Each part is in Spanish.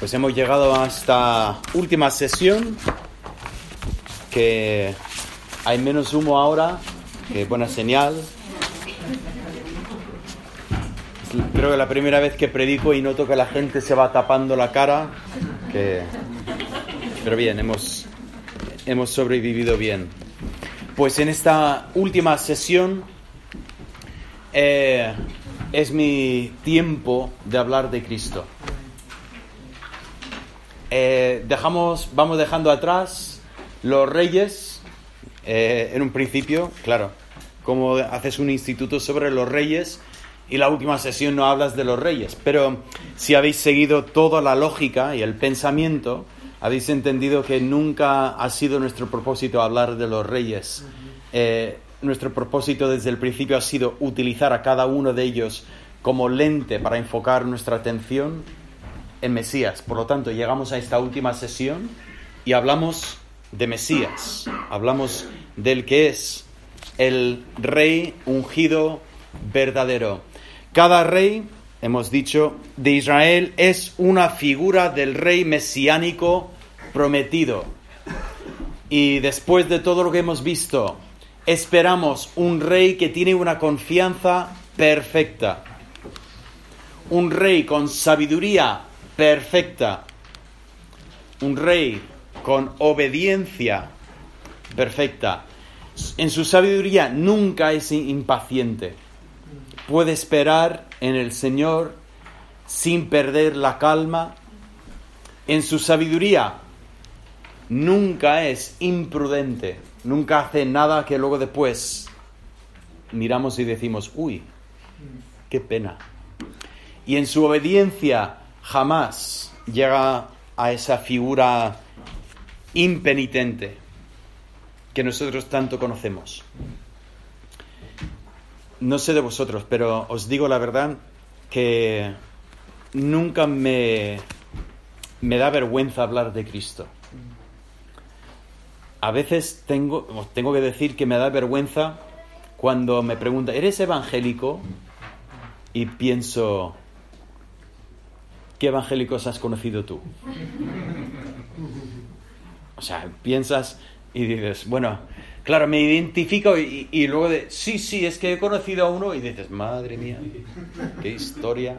Pues hemos llegado a esta última sesión, que hay menos humo ahora, que buena señal. Creo que la primera vez que predico y noto que la gente se va tapando la cara, pero bien, hemos sobrevivido bien. Pues en esta última sesión es mi tiempo de hablar de Cristo. Vamos dejando atrás los reyes. En un principio, claro, como haces un instituto sobre los reyes y la última sesión no hablas de los reyes, pero si habéis seguido toda la lógica y el pensamiento, habéis entendido que nunca ha sido nuestro propósito hablar de los reyes. Nuestro propósito desde el principio ha sido utilizar a cada uno de ellos como lente para enfocar nuestra atención en Mesías. Por lo tanto, llegamos a esta última sesión y hablamos de Mesías. Hablamos del que es el rey ungido verdadero. Cada rey, hemos dicho, de Israel es una figura del rey mesiánico prometido. Y después de todo lo que hemos visto, esperamos un rey que tiene una confianza perfecta. Un rey con sabiduría perfecta. Un rey con obediencia perfecta. En su sabiduría nunca es impaciente. Puede esperar en el Señor sin perder la calma. En su sabiduría nunca es imprudente. Nunca hace nada que luego después miramos y decimos, uy, qué pena. Y en su obediencia jamás llega a esa figura impenitente que nosotros tanto conocemos. No sé de vosotros, pero os digo la verdad que nunca me da vergüenza hablar de Cristo. A veces tengo que decir que me da vergüenza cuando me preguntan, ¿eres evangélico? Y pienso, ¿qué evangélicos has conocido tú? O sea, piensas y dices, bueno, claro, me identifico y luego sí, es que he conocido a uno y dices, madre mía, qué historia.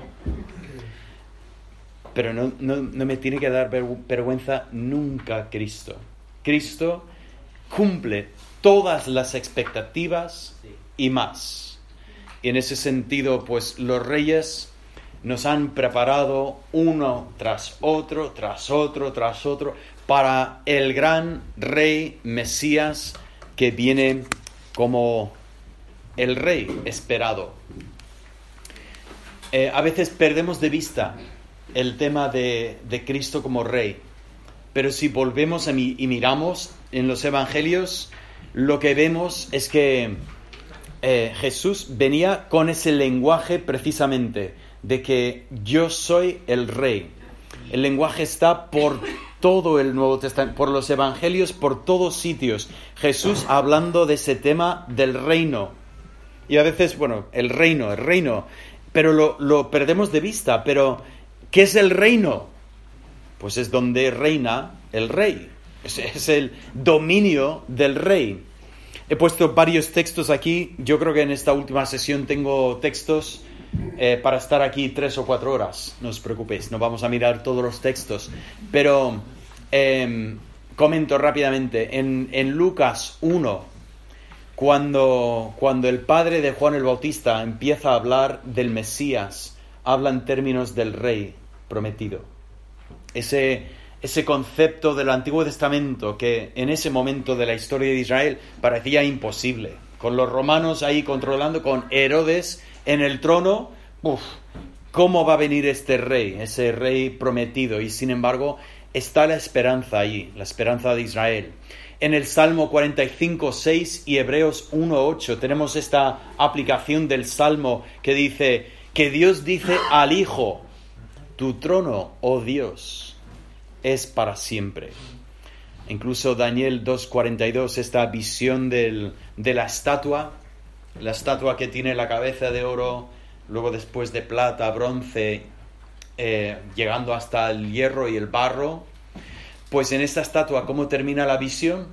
Pero no me tiene que dar vergüenza nunca Cristo. Cristo cumple todas las expectativas y más. Y en ese sentido, pues los reyes nos han preparado uno tras otro, para el gran rey Mesías que viene como el rey esperado. A veces perdemos de vista el tema de Cristo como rey, pero si volvemos y miramos en los evangelios, lo que vemos es que Jesús venía con ese lenguaje precisamente de que yo soy el rey. El lenguaje está por todo el Nuevo Testamento, por los evangelios, por todos sitios. Jesús hablando de ese tema del reino. Y a veces, bueno, el reino, pero lo perdemos de vista. Pero, ¿qué es el reino? Pues es donde reina el rey. Es el dominio del rey. He puesto varios textos aquí. Yo creo que en esta última sesión tengo textos para estar aquí 3 o 4 horas. No os preocupéis, no vamos a mirar todos los textos. Pero comento rápidamente. En Lucas 1, cuando el padre de Juan el Bautista empieza a hablar del Mesías, habla en términos del rey prometido. Ese concepto del Antiguo Testamento que en ese momento de la historia de Israel parecía imposible. Con los romanos ahí controlando, con Herodes en el trono, ¿cómo va a venir este rey, ese rey prometido? Y sin embargo, está la esperanza ahí, la esperanza de Israel. En el Salmo 45:6 y Hebreos 1:8 tenemos esta aplicación del Salmo que dice que Dios dice al Hijo, tu trono, oh Dios, es para siempre. Incluso Daniel 2:42, esta visión de la estatua que tiene la cabeza de oro, luego después de plata, bronce llegando hasta el hierro y el barro. Pues en esta estatua, ¿cómo termina la visión?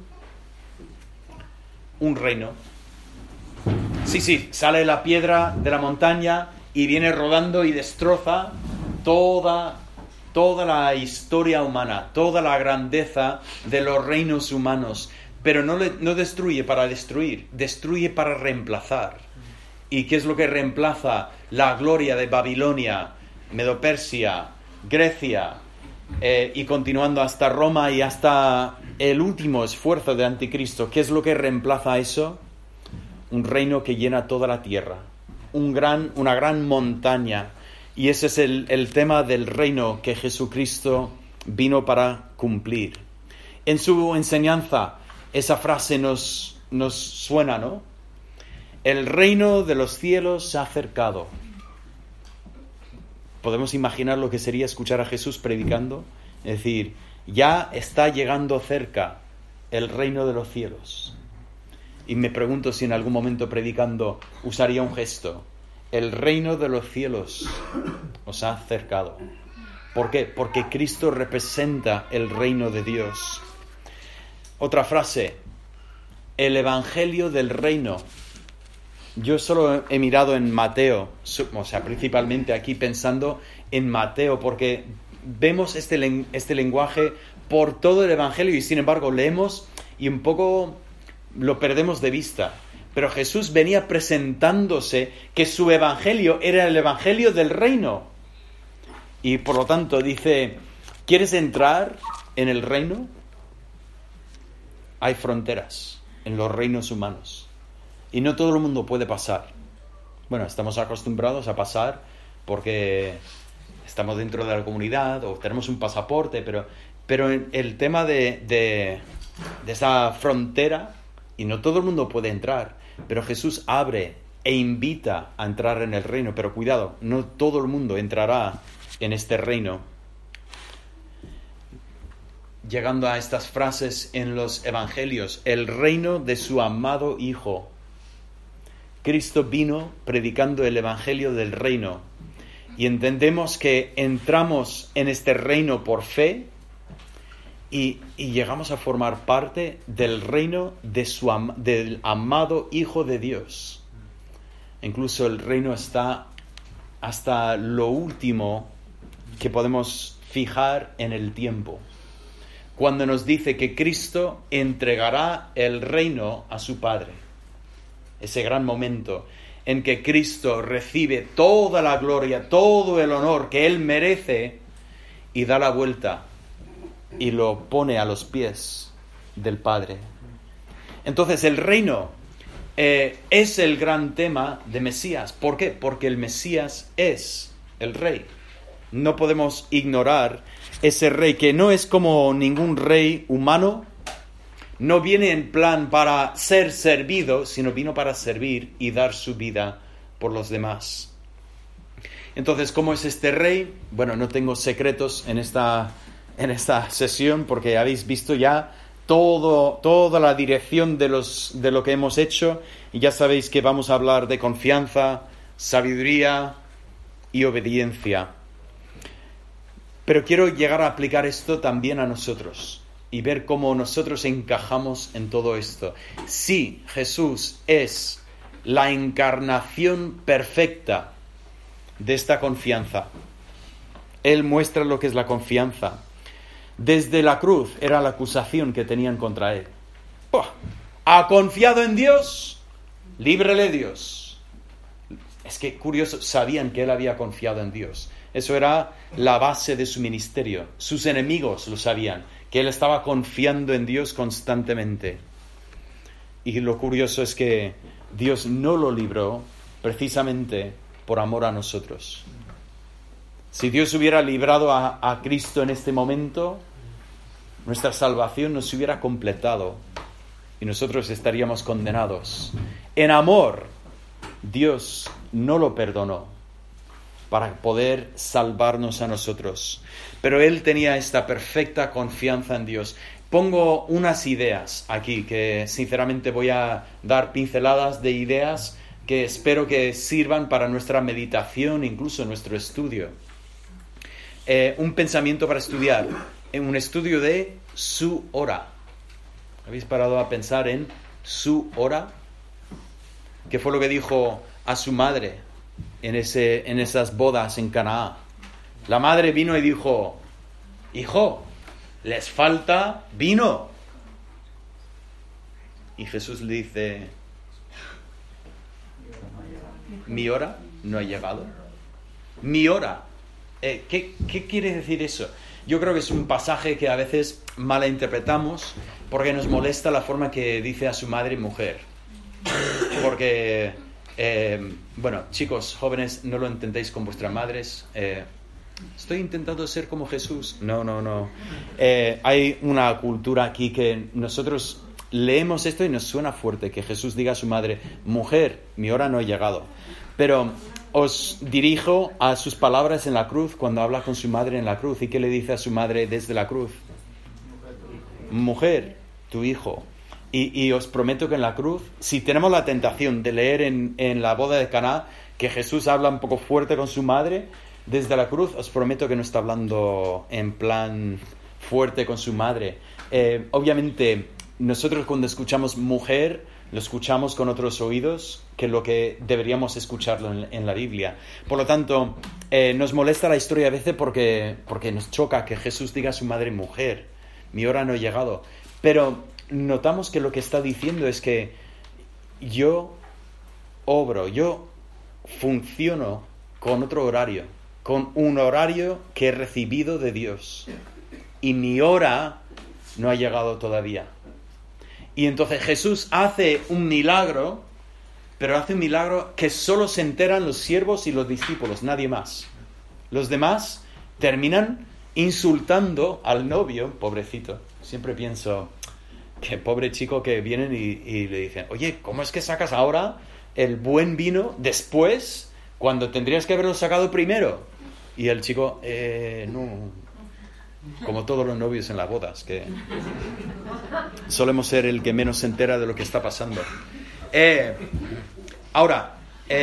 Un reino. Sí, sale la piedra de la montaña y viene rodando y destroza toda la historia humana, toda la grandeza de los reinos humanos. Pero no destruye para destruir, destruye para reemplazar. ¿Y qué es lo que reemplaza la gloria de Babilonia, Medo-Persia, Grecia, y continuando hasta Roma y hasta el último esfuerzo de Anticristo? ¿Qué es lo que reemplaza eso? Un reino que llena toda la tierra, una gran montaña. Y ese es el tema del reino que Jesucristo vino para cumplir. En su enseñanza, esa frase nos suena, ¿no? El reino de los cielos se ha acercado. Podemos imaginar lo que sería escuchar a Jesús predicando. Es decir, ya está llegando cerca el reino de los cielos. Y me pregunto si en algún momento predicando usaría un gesto. El reino de los cielos os ha acercado. ¿Por qué? Porque Cristo representa el reino de Dios. Otra frase, el evangelio del reino. Yo solo he mirado en Mateo, principalmente aquí pensando en Mateo, porque vemos este lenguaje por todo el evangelio y sin embargo leemos y un poco lo perdemos de vista. Pero Jesús venía presentándose que su evangelio era el evangelio del reino. Y por lo tanto dice, ¿quieres entrar en el reino? Hay fronteras en los reinos humanos. Y no todo el mundo puede pasar. Bueno, estamos acostumbrados a pasar porque estamos dentro de la comunidad o tenemos un pasaporte, pero el tema de esa frontera, y no todo el mundo puede entrar. Pero Jesús abre e invita a entrar en el reino. Pero cuidado, no todo el mundo entrará en este reino. Llegando a estas frases en los evangelios, el reino de su amado Hijo. Cristo vino predicando el evangelio del reino. Y entendemos que entramos en este reino por fe y llegamos a formar parte del reino del amado Hijo de Dios. Incluso el reino está hasta lo último que podemos fijar en el tiempo. Cuando nos dice que Cristo entregará el reino a su Padre. Ese gran momento en que Cristo recibe toda la gloria, todo el honor que Él merece y da la vuelta y lo pone a los pies del Padre. Entonces el reino es el gran tema de Mesías. ¿Por qué? Porque el Mesías es el rey. No podemos ignorar ese rey que no es como ningún rey humano. No viene en plan para ser servido, sino vino para servir y dar su vida por los demás. Entonces, ¿cómo es este rey? Bueno, no tengo secretos en esta sesión porque habéis visto ya toda la dirección de lo que hemos hecho y ya sabéis que vamos a hablar de confianza, sabiduría y obediencia. Pero quiero llegar a aplicar esto también a nosotros y ver cómo nosotros encajamos en todo esto. Sí, Jesús es la encarnación perfecta de esta confianza. Él muestra lo que es la confianza. Desde la cruz era la acusación que tenían contra él. ¿Ha confiado en Dios? Líbrele Dios. Es que curioso, sabían que él había confiado en Dios. Eso era la base de su ministerio. Sus enemigos lo sabían, que él estaba confiando en Dios constantemente. Y lo curioso es que Dios no lo libró precisamente por amor a nosotros. Si Dios hubiera librado a Cristo en este momento, nuestra salvación no se hubiera completado y nosotros estaríamos condenados. En amor, Dios no lo perdonó para poder salvarnos a nosotros. Pero él tenía esta perfecta confianza en Dios. Pongo unas ideas aquí que sinceramente voy a dar pinceladas de ideas que espero que sirvan para nuestra meditación, incluso nuestro estudio. un pensamiento para estudiar, en un estudio de su hora. ¿Habéis parado a pensar en su hora? ¿Qué fue lo que dijo a su madre en esas bodas en Canaán? La madre vino y dijo: hijo, les falta vino. Y Jesús le dice: mi hora no ha llegado. Mi hora. ¿Qué quiere decir eso? Yo creo que es un pasaje que a veces malinterpretamos porque nos molesta la forma que dice a su madre mujer. Porque, bueno, chicos, jóvenes, no lo intentéis con vuestras madres. Estoy intentando ser como Jesús. No. Hay una cultura aquí que nosotros leemos esto y nos suena fuerte, que Jesús diga a su madre: mujer, mi hora no ha llegado. Pero os dirijo a sus palabras en la cruz, cuando habla con su madre en la cruz. ¿Y qué le dice a su madre desde la cruz? Mujer, tu hijo. Y os prometo que en la cruz, si tenemos la tentación de leer en la boda de Caná que Jesús habla un poco fuerte con su madre, desde la cruz os prometo que no está hablando en plan fuerte con su madre. Obviamente, nosotros cuando escuchamos mujer, lo escuchamos con otros oídos que lo que deberíamos escucharlo en la Biblia. Por lo tanto, nos molesta la historia a veces porque nos choca que Jesús diga a su madre: mujer, mi hora no ha llegado. Pero notamos que lo que está diciendo es que yo funciono con otro horario, con un horario que he recibido de Dios. Y mi hora no ha llegado todavía. Y entonces Jesús hace un milagro, pero hace un milagro que solo se enteran los siervos y los discípulos, nadie más. Los demás terminan insultando al novio, pobrecito. Siempre pienso, que pobre chico que vienen y le dicen: oye, ¿cómo es que sacas ahora el buen vino después, cuando tendrías que haberlo sacado primero? Y el chico: no... Como todos los novios en las bodas, que solemos ser el que menos se entera de lo que está pasando. Ahora,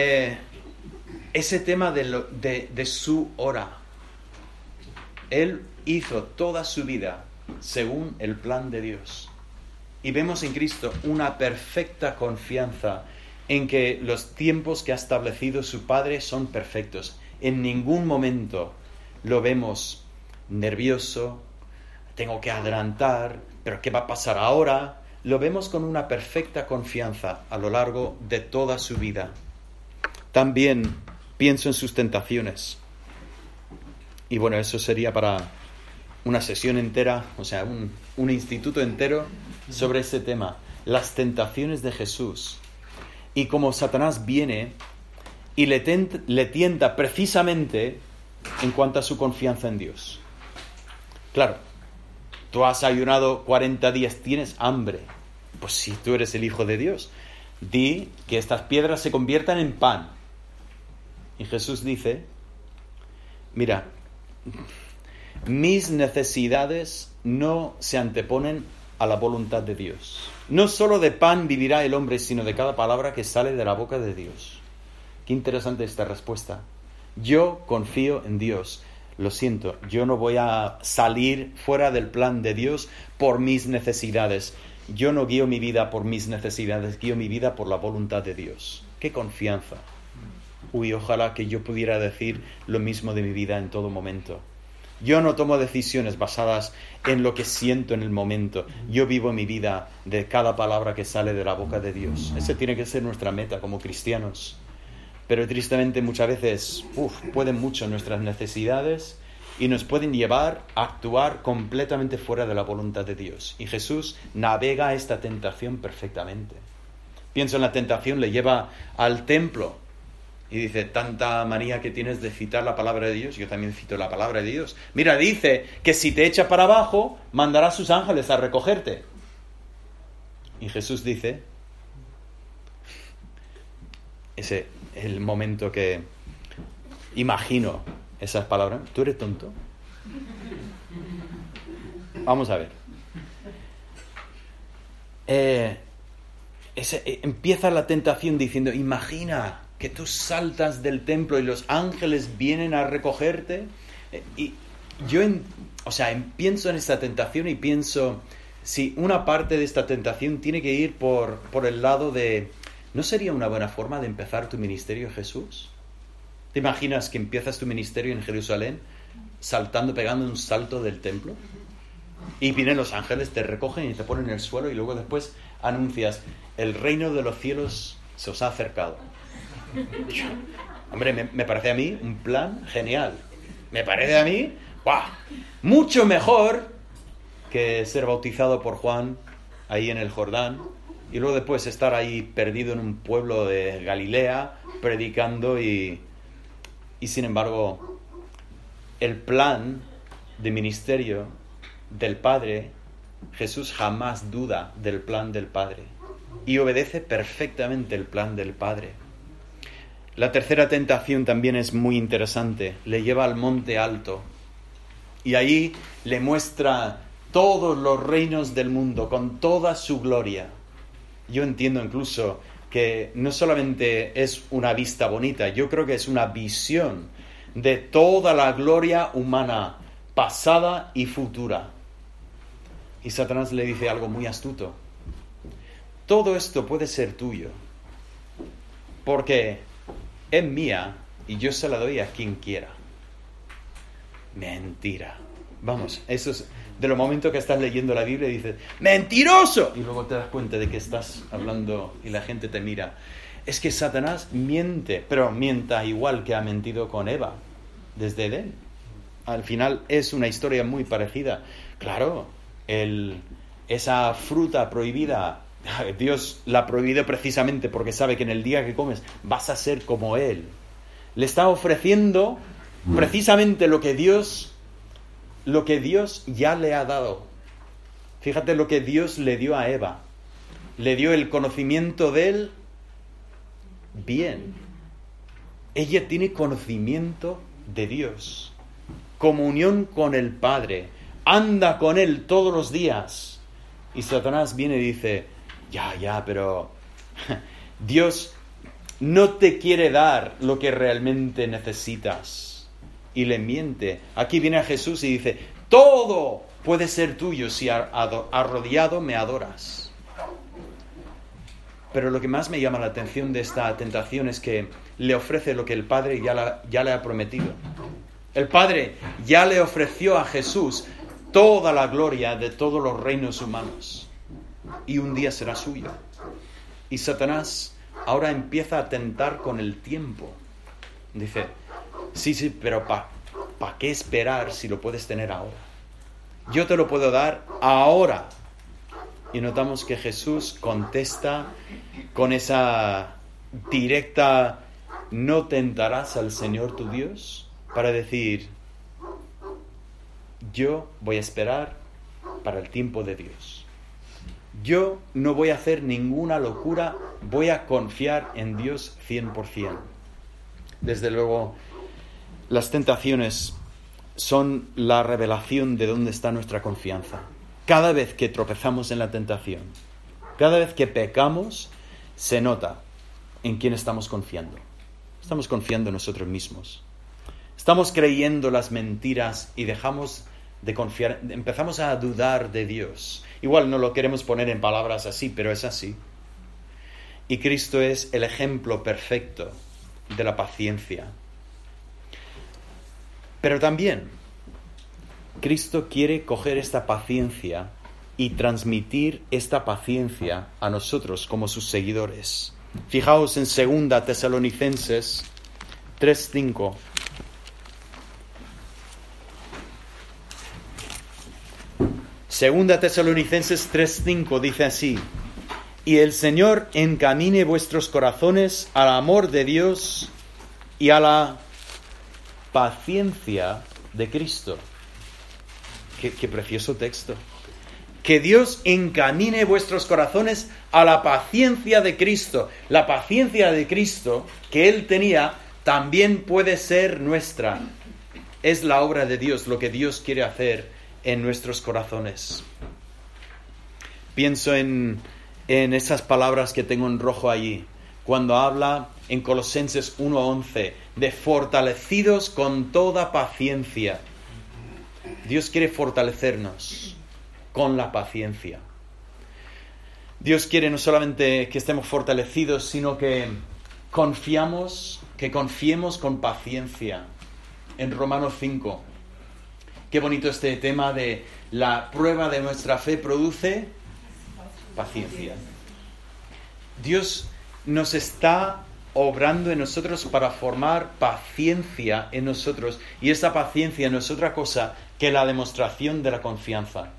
ese tema de su hora. Él hizo toda su vida según el plan de Dios. Y vemos en Cristo una perfecta confianza en que los tiempos que ha establecido su Padre son perfectos. En ningún momento lo vemos nervioso, tengo que adelantar, pero ¿qué va a pasar ahora? Lo vemos con una perfecta confianza a lo largo de toda su vida. También pienso en sus tentaciones. Y bueno, eso sería para una sesión entera, o sea, un instituto entero sobre ese tema. Las tentaciones de Jesús. Y cómo Satanás viene y le tienta precisamente en cuanto a su confianza en Dios. Claro, tú has ayunado 40 días, tienes hambre. Pues si tú eres el Hijo de Dios, di que estas piedras se conviertan en pan. Y Jesús dice: mira, mis necesidades no se anteponen a la voluntad de Dios. No solo de pan vivirá el hombre, sino de cada palabra que sale de la boca de Dios. Qué interesante esta respuesta. Yo confío en Dios. Lo siento, yo no voy a salir fuera del plan de Dios por mis necesidades. Yo no guío mi vida por mis necesidades, guío mi vida por la voluntad de Dios. ¡Qué confianza! Uy, ojalá que yo pudiera decir lo mismo de mi vida en todo momento. Yo no tomo decisiones basadas en lo que siento en el momento. Yo vivo mi vida de cada palabra que sale de la boca de Dios. Esa tiene que ser nuestra meta como cristianos. Pero tristemente muchas veces pueden mucho nuestras necesidades y nos pueden llevar a actuar completamente fuera de la voluntad de Dios. Y Jesús navega esta tentación perfectamente. Pienso en la tentación, le lleva al templo y dice: tanta manía que tienes de citar la palabra de Dios. Yo también cito la palabra de Dios. Mira, dice que si te echa para abajo, mandará a sus ángeles a recogerte. Y Jesús dice... el momento que imagino esas palabras: ¿tú eres tonto? Vamos a ver. Empieza la tentación diciendo: imagina que tú saltas del templo y los ángeles vienen a recogerte. Y pienso en esta tentación y pienso, si una parte de esta tentación tiene que ir por el lado de, ¿no sería una buena forma de empezar tu ministerio, Jesús? ¿Te imaginas que empiezas tu ministerio en Jerusalén saltando, pegando un salto del templo? Y vienen los ángeles, te recogen y te ponen en el suelo y luego después anuncias, el reino de los cielos se os ha acercado. Hombre, me parece a mí un plan genial. Me parece a mí, ¡guau!, mucho mejor que ser bautizado por Juan ahí en el Jordán y luego después estar ahí perdido en un pueblo de Galilea predicando y sin embargo el plan de ministerio del Padre, Jesús jamás duda del plan del Padre y obedece perfectamente el plan del Padre. La tercera tentación también es muy interesante. Le lleva al monte alto y ahí le muestra todos los reinos del mundo con toda su gloria. Yo entiendo incluso que no solamente es una vista bonita, yo creo que es una visión de toda la gloria humana, pasada y futura. Y Satanás le dice algo muy astuto. Todo esto puede ser tuyo, porque es mía y yo se la doy a quien quiera. Mentira. Vamos, eso es de los momentos que estás leyendo la Biblia y dices, ¡mentiroso! Y luego te das cuenta de que estás hablando y la gente te mira. Es que Satanás miente, pero mienta igual que ha mentido con Eva desde Edén. Al final es una historia muy parecida. Claro, esa fruta prohibida, Dios la ha prohibido precisamente porque sabe que en el día que comes vas a ser como Él. Le está ofreciendo precisamente lo que Dios ya le ha dado. Fíjate lo que Dios le dio a Eva. Le dio el conocimiento de Él bien. Ella tiene conocimiento de Dios, comunión con el Padre, anda con Él todos los días. Y Satanás viene y dice, pero Dios no te quiere dar lo que realmente necesitas. Y le miente. Aquí viene a Jesús y dice, todo puede ser tuyo si arrodillado me adoras. Pero lo que más me llama la atención de esta tentación es que le ofrece lo que el Padre ya le ha prometido. El Padre ya le ofreció a Jesús toda la gloria de todos los reinos humanos. Y un día será suyo. Y Satanás ahora empieza a tentar con el tiempo. Dice, sí, pero ¿para qué esperar si lo puedes tener ahora? Yo te lo puedo dar ahora. Y notamos que Jesús contesta con esa directa, ¿no tentarás al Señor tu Dios? Para decir, yo voy a esperar para el tiempo de Dios. Yo no voy a hacer ninguna locura, voy a confiar en Dios 100%. Desde luego, las tentaciones son la revelación de dónde está nuestra confianza. Cada vez que tropezamos en la tentación, cada vez que pecamos, se nota en quién estamos confiando. Estamos confiando en nosotros mismos. Estamos creyendo las mentiras y dejamos de confiar, empezamos a dudar de Dios. Igual no lo queremos poner en palabras así, pero es así. Y Cristo es el ejemplo perfecto de la paciencia. Pero también Cristo quiere coger esta paciencia y transmitir esta paciencia a nosotros como sus seguidores. Fijaos en 2 Tesalonicenses 3:5. Segunda Tesalonicenses 3:5 dice así: y el Señor encamine vuestros corazones al amor de Dios y a la paciencia de Cristo. Qué precioso texto. Que Dios encamine vuestros corazones a la paciencia de Cristo. La paciencia de Cristo que Él tenía también puede ser nuestra. Es la obra de Dios, lo que Dios quiere hacer en nuestros corazones. Pienso en esas palabras que tengo en rojo allí, cuando habla en Colosenses 1:11 de fortalecidos con toda paciencia. Dios quiere fortalecernos con la paciencia. Dios quiere no solamente que estemos fortalecidos, sino que confiemos con paciencia. En Romanos 5, qué bonito este tema de la prueba de nuestra fe produce paciencia. Dios nos está obrando en nosotros para formar paciencia en nosotros, y esa paciencia no es otra cosa que la demostración de la confianza.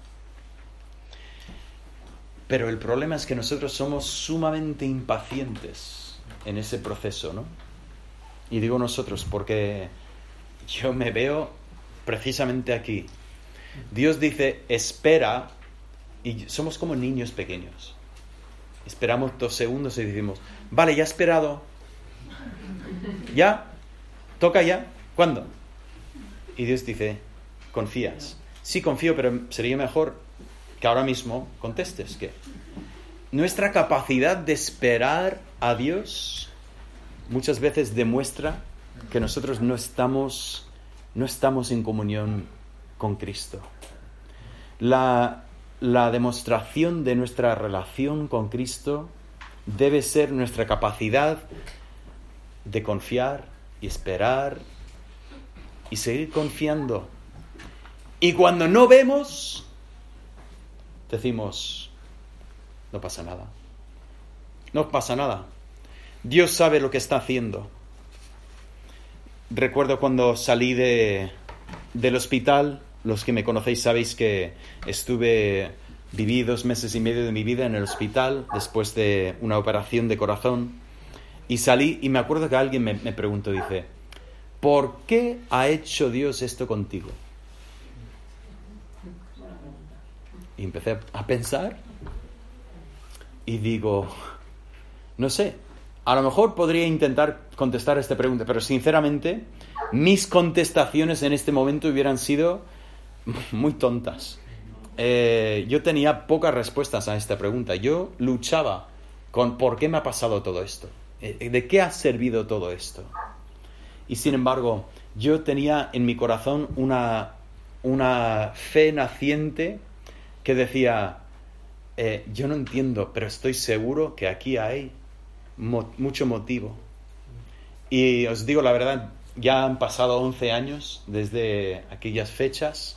Pero el problema es que nosotros somos sumamente impacientes en ese proceso, ¿no? Y digo nosotros porque yo me veo precisamente aquí. Dios dice, espera, y somos como niños pequeños. Esperamos 2 segundos y decimos, vale, ya he esperado. ¿Ya? ¿Toca ya? ¿Cuándo? Y Dios dice, ¿confías? Sí, confío, pero sería mejor que ahora mismo contestes que nuestra capacidad de esperar a Dios muchas veces demuestra que nosotros no estamos en comunión con Cristo. La demostración de nuestra relación con Cristo debe ser nuestra capacidad de confiar y esperar y seguir confiando. Y cuando no vemos, decimos, no pasa nada. No pasa nada. Dios sabe lo que está haciendo. Recuerdo cuando salí del hospital, los que me conocéis sabéis que viví 2 meses y medio de mi vida en el hospital después de una operación de corazón, y salí y me acuerdo que alguien me preguntó, dice, ¿por qué ha hecho Dios esto contigo? Y empecé a pensar y digo, no sé, a lo mejor podría intentar contestar esta pregunta, pero sinceramente mis contestaciones en este momento hubieran sido muy tontas. Yo tenía pocas respuestas a esta pregunta. Yo luchaba con ¿por qué me ha pasado todo esto? ¿De qué ha servido todo esto? Y sin embargo, yo tenía en mi corazón una fe naciente que decía, yo no entiendo, pero estoy seguro que aquí hay mucho motivo. Y os digo la verdad, ya han pasado 11 años desde aquellas fechas.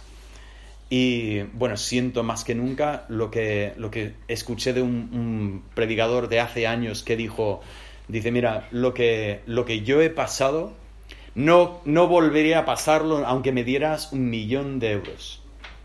Y bueno, siento más que nunca lo que escuché de un predicador de hace años que dice, mira, lo que yo he pasado, no volvería a pasarlo aunque me dieras 1.000.000 de euros.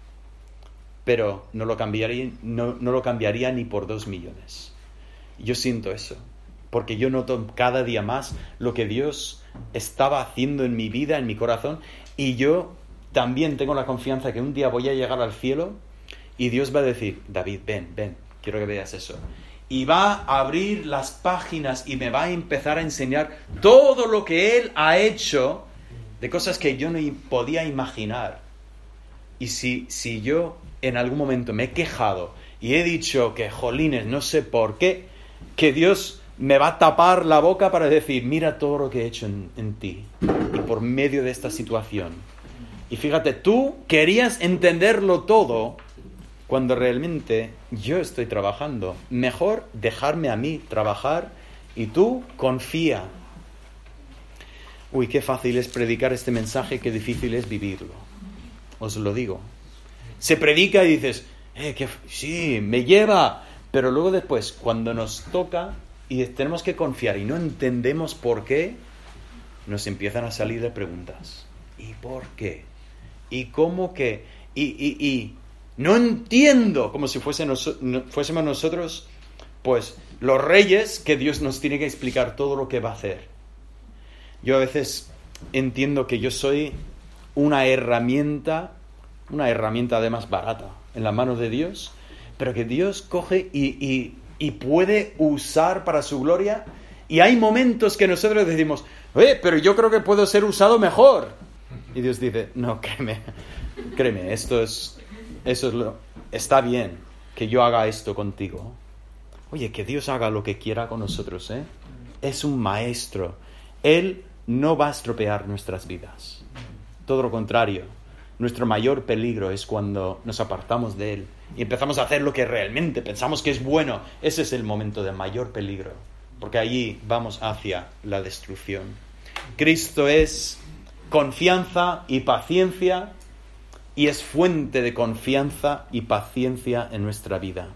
Pero no lo cambiaría ni por 2 millones. Yo siento eso, porque yo noto cada día más lo que Dios estaba haciendo en mi vida, en mi corazón, y yo también tengo la confianza que un día voy a llegar al cielo y Dios va a decir, David, ven, quiero que veas eso. Y va a abrir las páginas y me va a empezar a enseñar todo lo que Él ha hecho de cosas que yo no podía imaginar. Y si yo en algún momento me he quejado y he dicho que, jolines, no sé por qué, que Dios me va a tapar la boca para decir, mira todo lo que he hecho en ti y por medio de esta situación. Y fíjate, tú querías entenderlo todo cuando realmente yo estoy trabajando. Mejor dejarme a mí trabajar y tú confía. Uy, qué fácil es predicar este mensaje, qué difícil es vivirlo. Os lo digo. Se predica y dices, sí, me lleva. Pero luego después, cuando nos toca y tenemos que confiar y no entendemos por qué, nos empiezan a salir de preguntas. ¿Y por qué? ¿Y cómo que? Y no entiendo, como si fuésemos nosotros, pues, los reyes que Dios nos tiene que explicar todo lo que va a hacer. Yo a veces entiendo que yo soy una herramienta además barata en las manos de Dios, pero que Dios coge y puede usar para su gloria. Y hay momentos que nosotros decimos, pero yo creo que puedo ser usado mejor. Y Dios dice, no, créeme, está bien que yo haga esto contigo. Oye, que Dios haga lo que quiera con nosotros, ¿eh? Es un maestro. Él no va a estropear nuestras vidas. Todo lo contrario. Nuestro mayor peligro es cuando nos apartamos de Él y empezamos a hacer lo que realmente pensamos que es bueno. Ese es el momento de mayor peligro, porque allí vamos hacia la destrucción. Cristo es confianza y paciencia, y es fuente de confianza y paciencia en nuestra vida.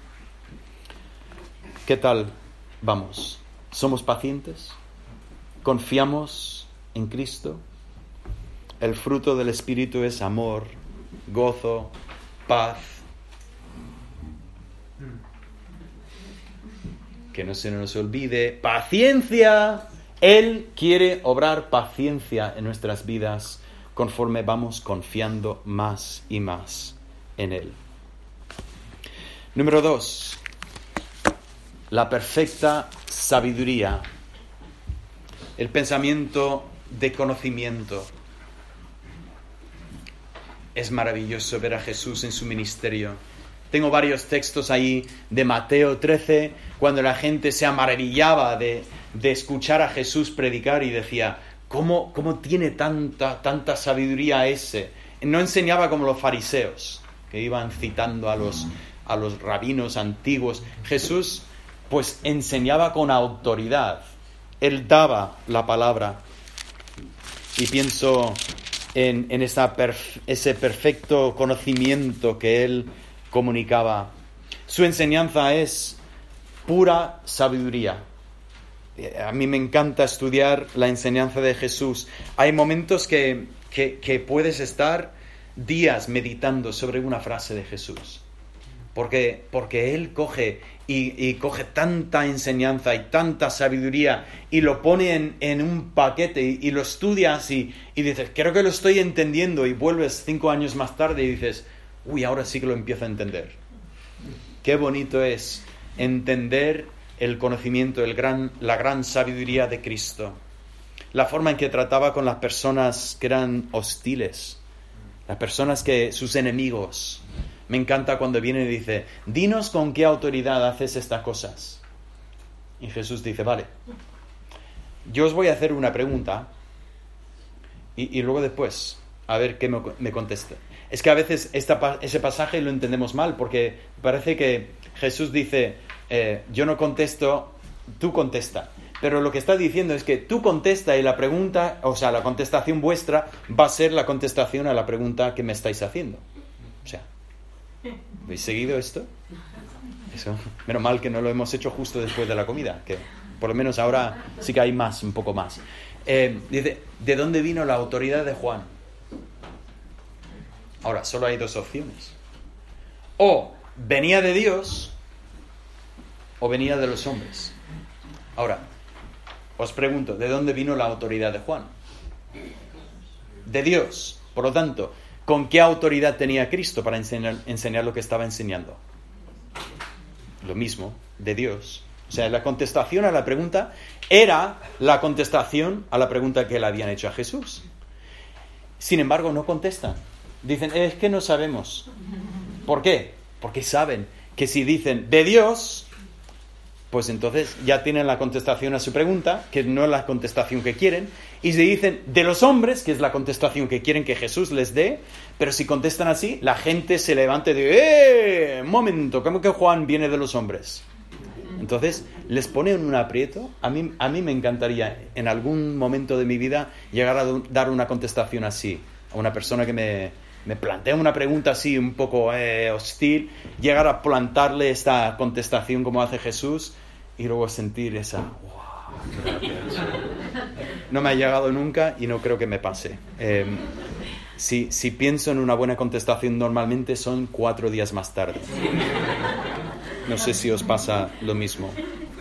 ¿Qué tal vamos? ¿Somos pacientes? ¿Confiamos en Cristo? El fruto del Espíritu es amor, gozo, paz. Que no se nos olvide, paciencia. Él quiere obrar paciencia en nuestras vidas conforme vamos confiando más y más en Él. Número 2. La perfecta sabiduría. El pensamiento de conocimiento. Es maravilloso ver a Jesús en su ministerio. Tengo varios textos ahí de Mateo 13, cuando la gente se maravillaba de escuchar a Jesús predicar y decía, ¿cómo tiene tanta sabiduría ese? No enseñaba como los fariseos, que iban citando a los rabinos antiguos. Jesús, pues, enseñaba con autoridad. Él daba la palabra. Y pienso en ese perfecto conocimiento que Él comunicaba. Su enseñanza es pura sabiduría. A mí me encanta estudiar la enseñanza de Jesús. Hay momentos que puedes estar días meditando sobre una frase de Jesús. Porque Él coge y coge tanta enseñanza y tanta sabiduría y lo pone en un paquete y lo estudias y dices, creo que lo estoy entendiendo, y vuelves 5 años más tarde y dices, uy, ahora sí que lo empiezo a entender. Qué bonito es entender el conocimiento, la gran sabiduría de Cristo. La forma en que trataba con las personas que eran hostiles, las personas sus enemigos. Me encanta cuando viene y dice, dinos con qué autoridad haces estas cosas. Y Jesús dice, vale, yo os voy a hacer una pregunta y luego después a ver qué me conteste. Es que a veces ese pasaje lo entendemos mal, porque parece que Jesús dice, yo no contesto, tú contesta. Pero lo que está diciendo es que tú contesta y la pregunta, o sea, la contestación vuestra va a ser la contestación a la pregunta que me estáis haciendo. O sea, ¿habéis seguido esto? Eso, menos mal que no lo hemos hecho justo después de la comida, que por lo menos ahora sí que hay un poco más. Dice, ¿de dónde vino la autoridad de Juan? Ahora, solo hay 2 opciones. O venía de Dios, o venía de los hombres. Ahora, os pregunto, ¿de dónde vino la autoridad de Juan? De Dios. Por lo tanto, ¿con qué autoridad tenía Cristo para enseñar lo que estaba enseñando? Lo mismo, de Dios. O sea, la contestación a la pregunta era la contestación a la pregunta que le habían hecho a Jesús. Sin embargo, no contestan. Dicen, es que no sabemos. ¿Por qué? Porque saben que si dicen de Dios, pues entonces ya tienen la contestación a su pregunta, que no es la contestación que quieren. Y si dicen de los hombres, que es la contestación que quieren que Jesús les dé, pero si contestan así, la gente se levanta y dice, un momento, ¿cómo que Juan viene de los hombres? Entonces les pone en un aprieto. A mí me encantaría en algún momento de mi vida llegar a dar una contestación así a una persona que me plantea una pregunta así un poco hostil, llegar a plantarle esta contestación como hace Jesús y luego sentir esa wow, no me ha llegado nunca y no creo que me pase. Si pienso en una buena contestación, normalmente son 4 días más tarde. No sé si os pasa lo mismo.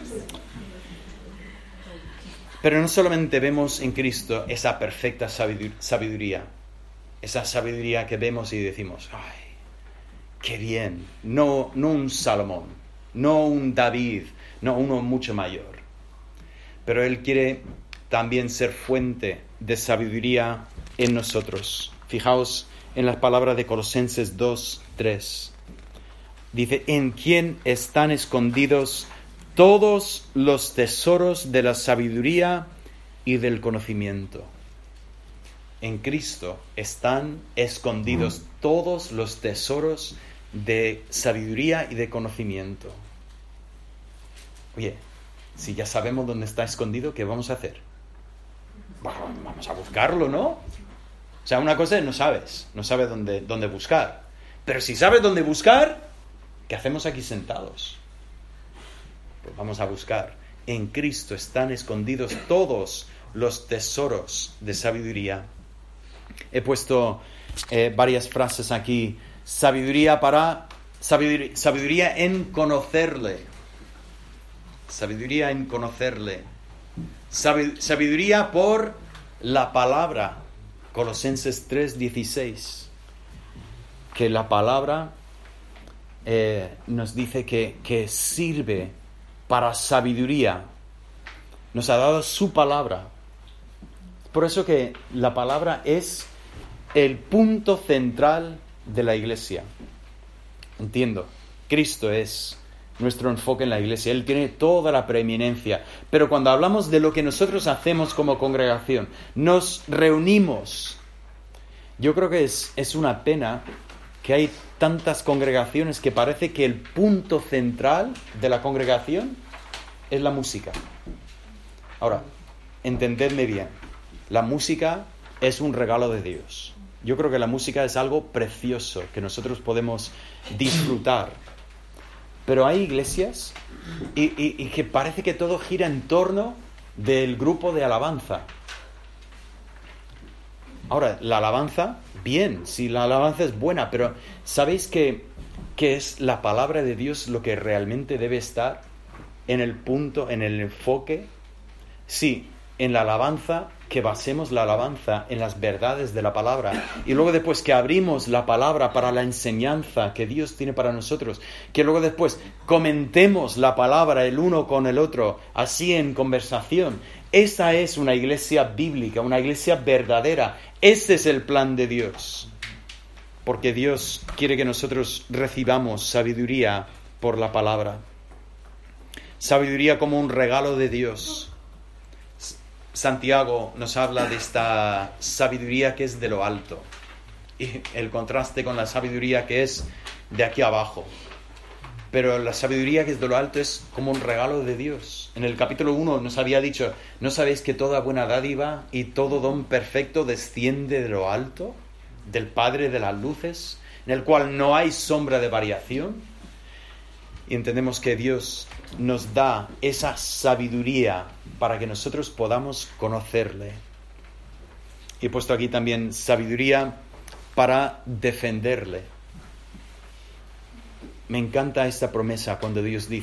Pero no solamente vemos en Cristo esa perfecta sabiduría, esa sabiduría que vemos y decimos, ¡ay, qué bien! No un Salomón, no un David, no uno mucho mayor. Pero Él quiere también ser fuente de sabiduría en nosotros. Fijaos en las palabras de Colosenses 2:3. Dice, en quien están escondidos todos los tesoros de la sabiduría y del conocimiento. en Cristo están escondidos todos los tesoros de sabiduría y de conocimiento. Oye, si ya sabemos dónde está escondido, ¿qué vamos a hacer? Bueno, vamos a buscarlo, ¿no? O sea, una cosa es no sabes dónde buscar. Pero si sabes dónde buscar, ¿qué hacemos aquí sentados? Pues vamos a buscar. En Cristo están escondidos todos los tesoros de sabiduría. He puesto varias frases aquí. Sabiduría en conocerle. Sabiduría en conocerle. Sabiduría por la palabra. Colosenses 3:16. Que la palabra nos dice que sirve para sabiduría. Nos ha dado su palabra. Por eso que la palabra es el punto central de la iglesia. Entiendo, Cristo es nuestro enfoque en la iglesia. Él tiene toda la preeminencia. Pero cuando hablamos de lo que nosotros hacemos como congregación, nos reunimos. Yo creo que es una pena que hay tantas congregaciones que parece que el punto central de la congregación es la música. Ahora, entendedme bien. La música es un regalo de Dios. Yo creo que la música es algo precioso que nosotros podemos disfrutar. Pero hay iglesias y que parece que todo gira en torno del grupo de alabanza. Ahora, la alabanza, bien, si la alabanza es buena, pero ¿sabéis que es la palabra de Dios lo que realmente debe estar en el punto, en el enfoque? Sí, en la alabanza, que basemos la alabanza en las verdades de la palabra. Y luego después que abrimos la palabra para la enseñanza que Dios tiene para nosotros. Que luego después comentemos la palabra el uno con el otro, así en conversación. Esa es una iglesia bíblica, una iglesia verdadera. Ese es el plan de Dios. Porque Dios quiere que nosotros recibamos sabiduría por la palabra. Sabiduría como un regalo de Dios. Santiago nos habla de esta sabiduría que es de lo alto y el contraste con la sabiduría que es de aquí abajo. Pero la sabiduría que es de lo alto es como un regalo de Dios. En el capítulo 1 nos había dicho, ¿no sabéis que toda buena dádiva y todo don perfecto desciende de lo alto, del Padre de las luces, en el cual no hay sombra de variación? Y entendemos que Dios nos da esa sabiduría para que nosotros podamos conocerle. He puesto aquí también sabiduría para defenderle. Me encanta esta promesa cuando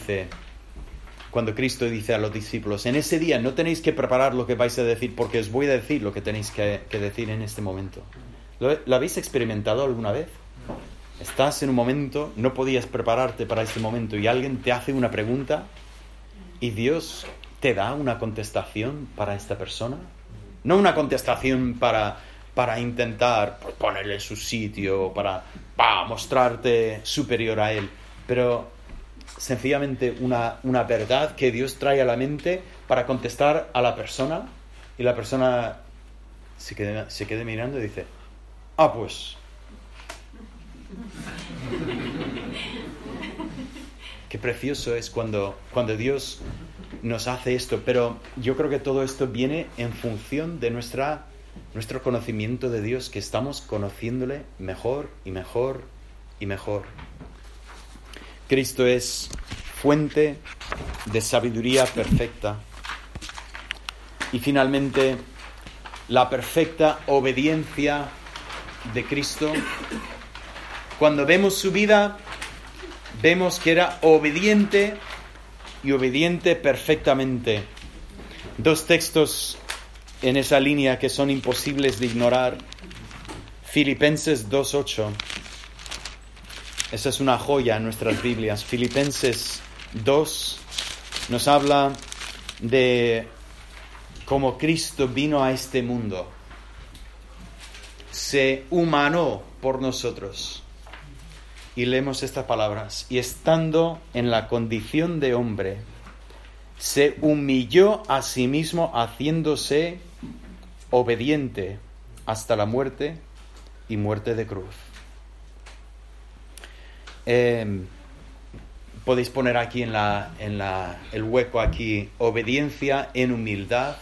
Cristo dice a los discípulos, en ese día no tenéis que preparar lo que vais a decir, porque os voy a decir lo que tenéis que decir en este momento. ¿Lo habéis experimentado alguna vez? Estás en un momento, no podías prepararte para este momento y alguien te hace una pregunta y Dios te da una contestación para esta persona. No una contestación para intentar ponerle en su sitio, para mostrarte superior a él, pero sencillamente una verdad que Dios trae a la mente para contestar a la persona y la persona se quede mirando y dice, pues... Qué precioso es cuando Dios nos hace esto, pero yo creo que todo esto viene en función de nuestro conocimiento de Dios, que estamos conociéndole mejor y mejor y mejor. Cristo es fuente de sabiduría perfecta. Y finalmente, la perfecta obediencia de Cristo. Cuando vemos su vida, vemos que era obediente y obediente perfectamente. Dos textos en esa línea que son imposibles de ignorar. Filipenses 2:8. Esa es una joya en nuestras Biblias. Filipenses 2 nos habla de cómo Cristo vino a este mundo. Se humanó por nosotros. Y leemos estas palabras. Y estando en la condición de hombre, se humilló a sí mismo, haciéndose obediente hasta la muerte y muerte de cruz. Podéis poner aquí el hueco aquí, obediencia en humildad.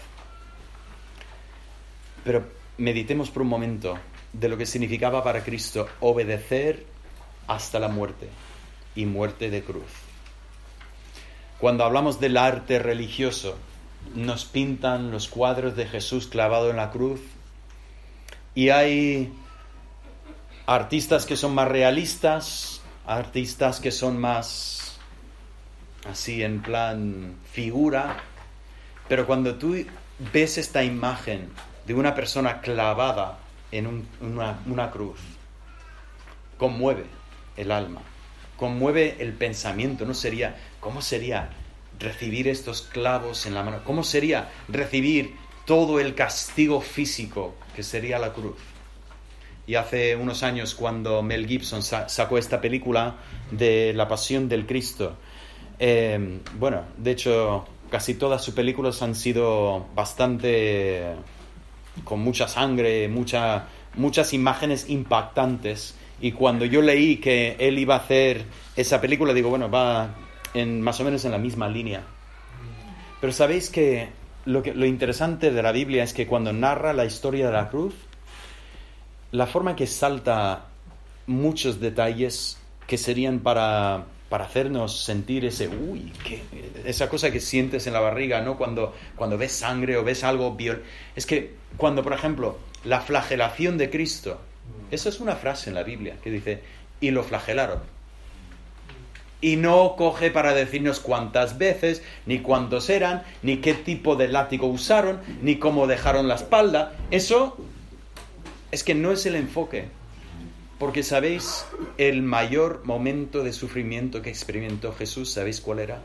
Pero meditemos por un momento de lo que significaba para Cristo obedecer hasta la muerte y muerte de cruz. Cuando hablamos del arte religioso, nos pintan los cuadros de Jesús clavado en la cruz, y hay artistas que son más realistas, artistas que son más así en plan figura, pero cuando tú ves esta imagen de una persona clavada en una cruz, conmueve el alma, conmueve el pensamiento. ¿Cómo sería recibir estos clavos en la mano? ¿Cómo sería recibir todo el castigo físico que sería la cruz? Y hace unos años, cuando Mel Gibson sacó esta película de La Pasión del Cristo, de hecho, casi todas sus películas han sido bastante con mucha sangre, muchas imágenes impactantes. Y cuando yo leí que él iba a hacer esa película, digo, bueno, va más o menos en la misma línea. Pero sabéis que lo interesante de la Biblia es que cuando narra la historia de la cruz, la forma en que salta muchos detalles que serían para hacernos sentir esa cosa que sientes en la barriga, ¿no? Cuando ves sangre o ves algo es que cuando, por ejemplo, la flagelación de Cristo, eso es una frase en la Biblia que dice, y lo flagelaron. Y no coge para decirnos cuántas veces, ni cuántos eran, ni qué tipo de látigo usaron, ni cómo dejaron la espalda. Eso es que no es el enfoque. Porque ¿sabéis el mayor momento de sufrimiento que experimentó Jesús? ¿Sabéis cuál era?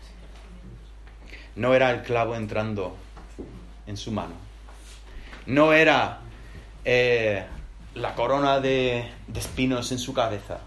No era el clavo entrando en su mano. No era la corona de espinos en su cabeza.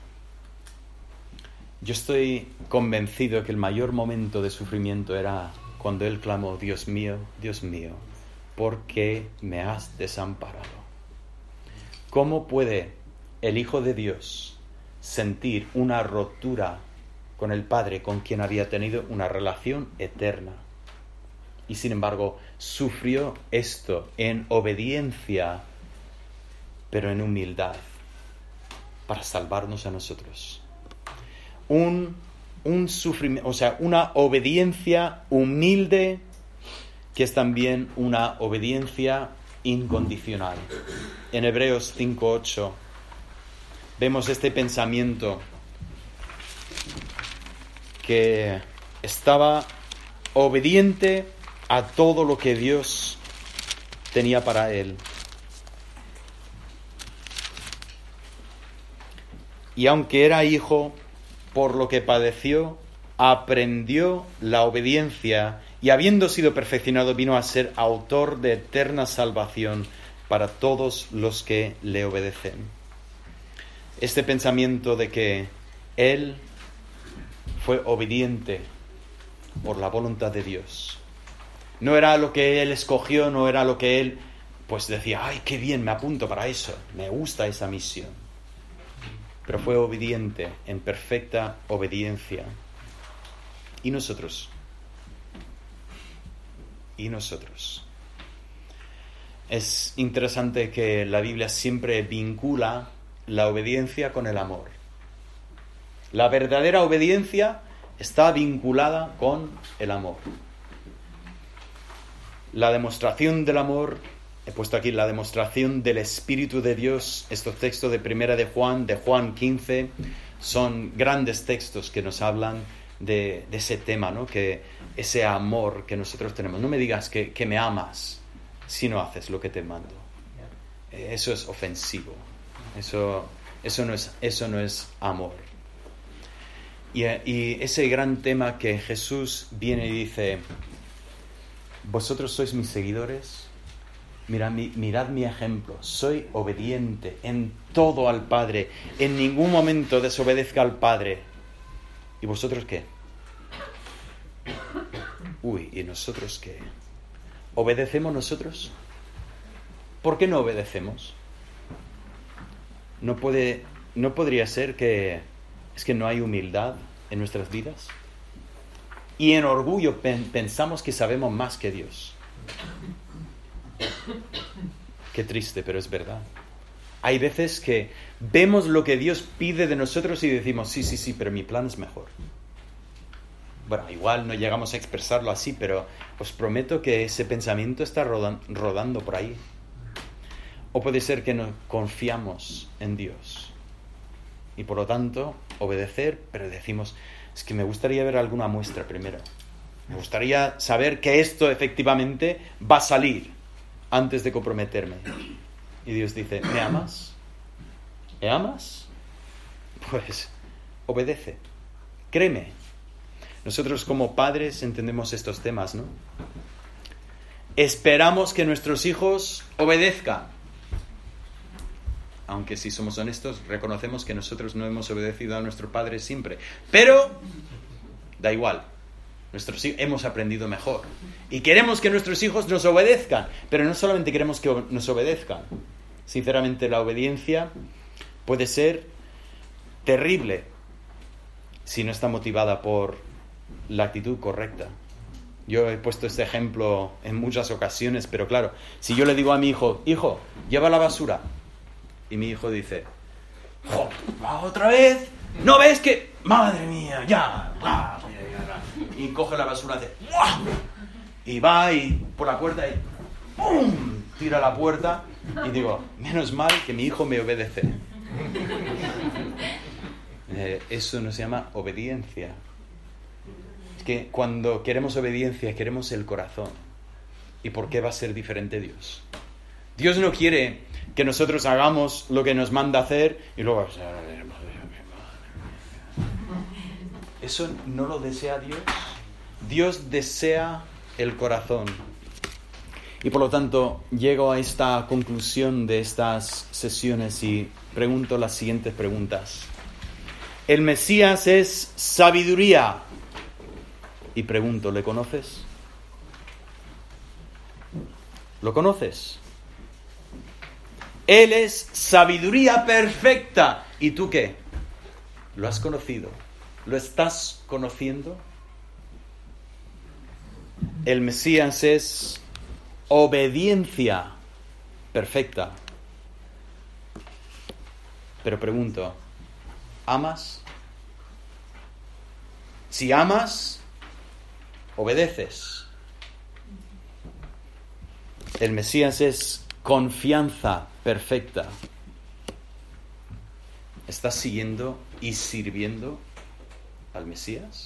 Yo estoy convencido que el mayor momento de sufrimiento era cuando él clamó, Dios mío, ¿por qué me has desamparado? ¿Cómo puede el Hijo de Dios sentir una ruptura con el Padre, con quien había tenido una relación eterna? Y sin embargo, sufrió esto en obediencia, pero en humildad, para salvarnos a nosotros. Un sufrimiento, una obediencia humilde, que es también una obediencia incondicional. En Hebreos 5:8 vemos este pensamiento que estaba obediente a todo lo que Dios tenía para él. Y aunque era hijo, por lo que padeció, aprendió la obediencia, y habiendo sido perfeccionado, vino a ser autor de eterna salvación para todos los que le obedecen. Este pensamiento de que él fue obediente por la voluntad de Dios. No era lo que él escogió, no era lo que él pues decía, ¡ay, qué bien, me apunto para eso! Me gusta esa misión. Pero fue obediente, en perfecta obediencia. ¿Y nosotros? ¿Y nosotros? Es interesante que la Biblia siempre vincula la obediencia con el amor. La verdadera obediencia está vinculada con el amor. La demostración del amor, he puesto aquí la demostración del Espíritu de Dios. Estos textos de Primera de Juan 15, son grandes textos que nos hablan de ese tema, ¿no? Que ese amor que nosotros tenemos. No me digas que me amas si no haces lo que te mando. Eso es ofensivo. Eso no es amor. Y ese gran tema que Jesús viene y dice, vosotros sois mis seguidores, mirad mi ejemplo, soy obediente en todo al Padre, en ningún momento desobedezca al Padre. ¿Y vosotros qué? ¿Y nosotros qué? ¿Obedecemos nosotros? ¿por qué no obedecemos? ¿No podría ser que es que no hay humildad en nuestras vidas? Y en orgullo pensamos que sabemos más que Dios. Qué triste, pero es verdad. Hay veces que vemos lo que Dios pide de nosotros y decimos, sí, pero mi plan es mejor. Bueno, igual no llegamos a expresarlo así, pero os prometo que ese pensamiento está rodando por ahí. O puede ser que no confiamos en Dios y por lo tanto obedecer, pero decimos, es que me gustaría ver alguna muestra primero. Me gustaría saber que esto efectivamente va a salir antes de comprometerme. Y Dios dice, ¿me amas? ¿Me amas? Pues obedece, créeme. Nosotros como padres entendemos estos temas, ¿no? Esperamos que nuestros hijos obedezcan. Aunque si somos honestos, reconocemos que nosotros no hemos obedecido a nuestro padre siempre. Pero da igual. Nosotros hemos aprendido mejor. Y queremos que nuestros hijos nos obedezcan. Pero no solamente queremos que nos obedezcan. Sinceramente, la obediencia puede ser terrible si no está motivada por la actitud correcta. Yo he puesto este ejemplo en muchas ocasiones, pero claro, si yo le digo a mi hijo, lleva la basura, y mi hijo dice, ¿otra vez? ¿No ves que? ¡Madre mía! ¡Ya! Y coge la basura, hace, y va y por la puerta y ¡pum! Tira la puerta y digo, menos mal que mi hijo me obedece. Eso no se llama obediencia. Es que cuando queremos obediencia, queremos el corazón. ¿Y por qué va a ser diferente Dios? Dios no quiere que nosotros hagamos lo que nos manda hacer y luego... Eso no lo desea Dios. Dios desea el corazón. Y por lo tanto, llego a esta conclusión de estas sesiones y pregunto las siguientes preguntas. El Mesías es sabiduría. Y pregunto, ¿le conoces? ¿Lo conoces? Él es sabiduría perfecta. ¿Y tú qué? ¿Lo has conocido? ¿Lo estás conociendo? El Mesías es obediencia perfecta. Pero pregunto, ¿amas? Si amas, obedeces. El Mesías es confianza perfecta. ¿Estás siguiendo y sirviendo al Mesías?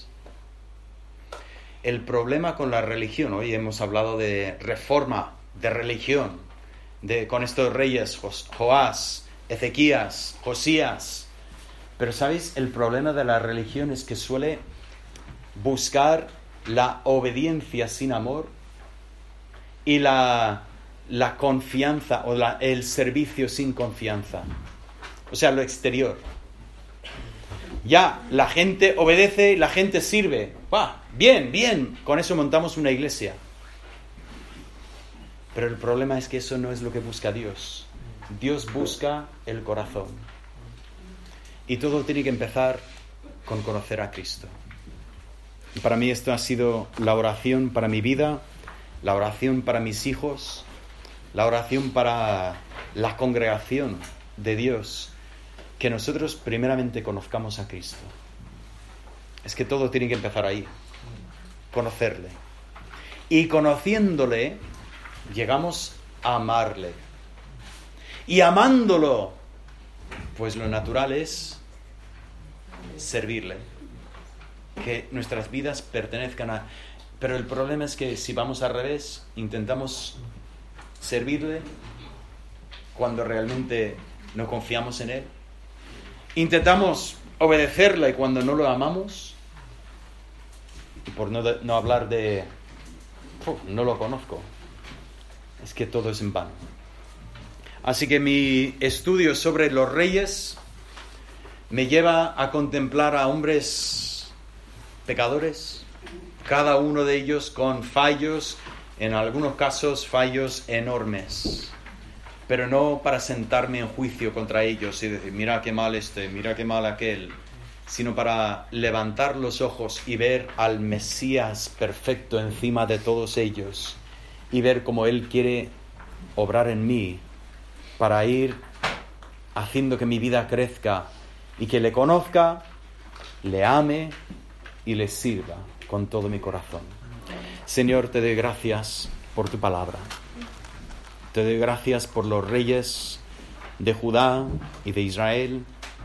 El problema con la religión, hoy hemos hablado de reforma, de religión, con estos reyes, Joás, Ezequías, Josías. Pero ¿sabéis? El problema de la religión es que suele buscar la obediencia sin amor y la confianza o el servicio sin confianza. O sea, lo exterior. Ya, la gente obedece y la gente sirve. Bien, con eso montamos una iglesia. Pero el problema es que eso no es lo que busca Dios. Dios busca el corazón. Y todo tiene que empezar con conocer a Cristo. Y para mí esto ha sido la oración para mi vida, la oración para mis hijos, la oración para la congregación de Dios, que nosotros primeramente conozcamos a Cristo. Es que todo tiene que empezar ahí, conocerle. Y conociéndole, llegamos a amarle. Y amándolo, pues lo natural es servirle. Que nuestras vidas pertenezcan a... Pero el problema es que si vamos al revés, intentamos servirle cuando realmente no confiamos en él. Intentamos obedecerle cuando no lo amamos. Y por no hablar de... no lo conozco. Es que todo es en vano. Así que mi estudio sobre los reyes me lleva a contemplar a hombres pecadores, cada uno de ellos con fallos, en algunos casos fallos enormes. pero no para sentarme en juicio contra ellos y decir, mira qué mal mira qué mal aquel, sino para levantar los ojos y ver al Mesías perfecto encima de todos ellos y ver cómo Él quiere obrar en mí para ir haciendo que mi vida crezca y que le conozca, le ame y le sirva con todo mi corazón. Señor, te doy gracias por tu palabra. Te doy gracias por los reyes de Judá y de Israel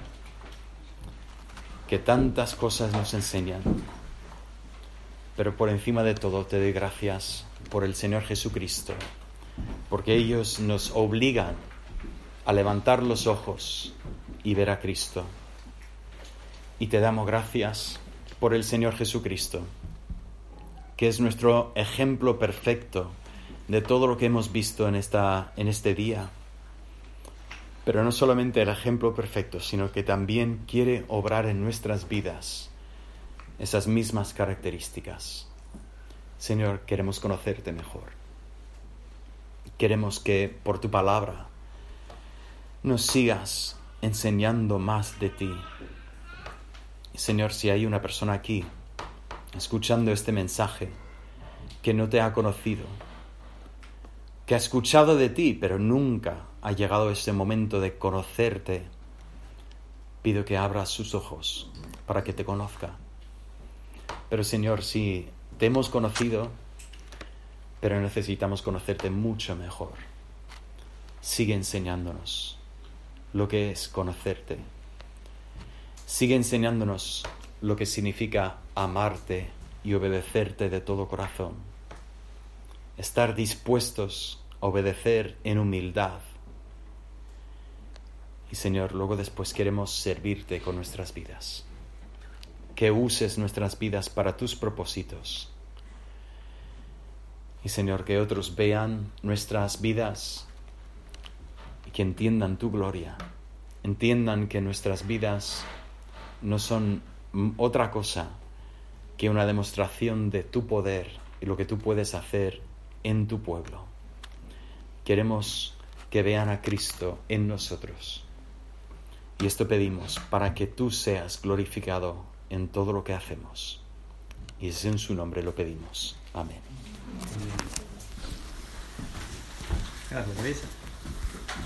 que tantas cosas nos enseñan. Pero por encima de todo te doy gracias por el Señor Jesucristo, porque ellos nos obligan a levantar los ojos y ver a Cristo. Y te damos gracias por el Señor Jesucristo, que es nuestro ejemplo perfecto de todo lo que hemos visto en este día. Pero no solamente el ejemplo perfecto, sino que también quiere obrar en nuestras vidas esas mismas características. Señor, queremos conocerte mejor. Queremos que por tu palabra nos sigas enseñando más de ti. Señor, si hay una persona aquí escuchando este mensaje que no te ha conocido, que ha escuchado de ti, pero nunca ha llegado ese momento de conocerte, pido que abras sus ojos para que te conozca. Pero Señor, si te hemos conocido, pero necesitamos conocerte mucho mejor, sigue enseñándonos lo que es conocerte. Sigue enseñándonos lo que significa amarte y obedecerte de todo corazón. Estar dispuestos a obedecer en humildad. Y Señor, luego después queremos servirte con nuestras vidas. Que uses nuestras vidas para tus propósitos. Y Señor, que otros vean nuestras vidas y que entiendan tu gloria. Entiendan que nuestras vidas no son otra cosa que una demostración de tu poder y lo que tú puedes hacer en tu pueblo. Queremos que vean a Cristo en nosotros. Y esto pedimos para que tú seas glorificado en todo lo que hacemos. Y es en su nombre lo pedimos. Amén. Gracias, Luisa.